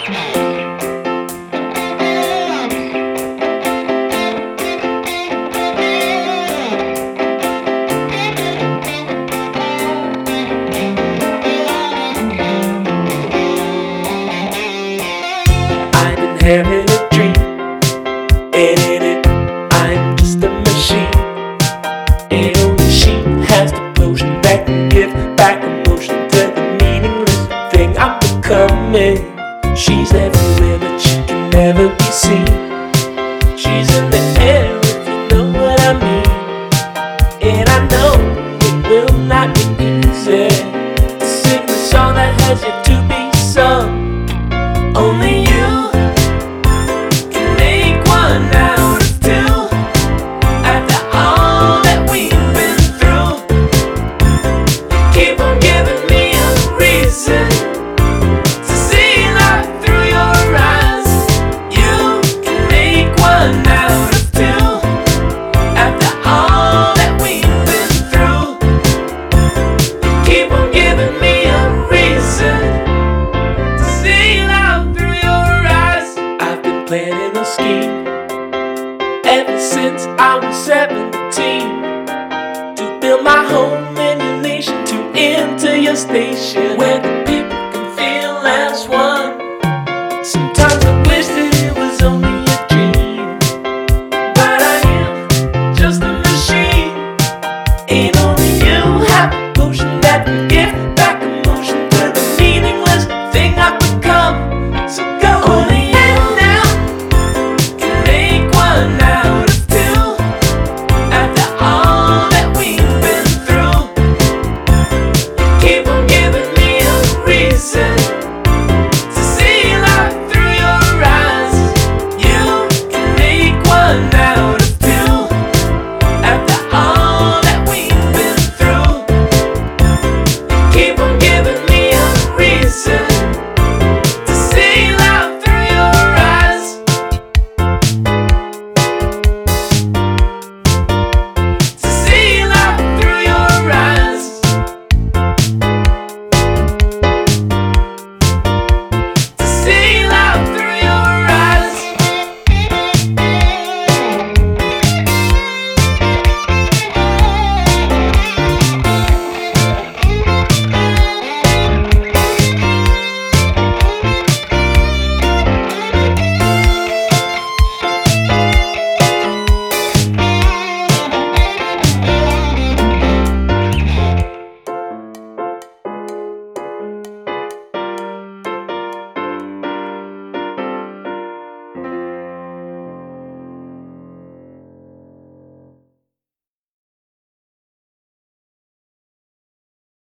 I've inherited a dream, and in it, I'm just a machine. And only she has the potion that can give back emotion to the meaningless thing I'm becoming. She's everywhere, but she can never be seen. She's in the air, if you know what I mean. And I know it will not be easy to sing the song that has yet to be sung. Only you can make one out of two. After all that we've been through, keep on giving me a reason to see life through your eyes. You can make one out of two. After all that we've been through, keep on giving me a reason to see life through your eyes. I've been planning a scheme ever since I was 17 to build my home in your nation, to enter your station where the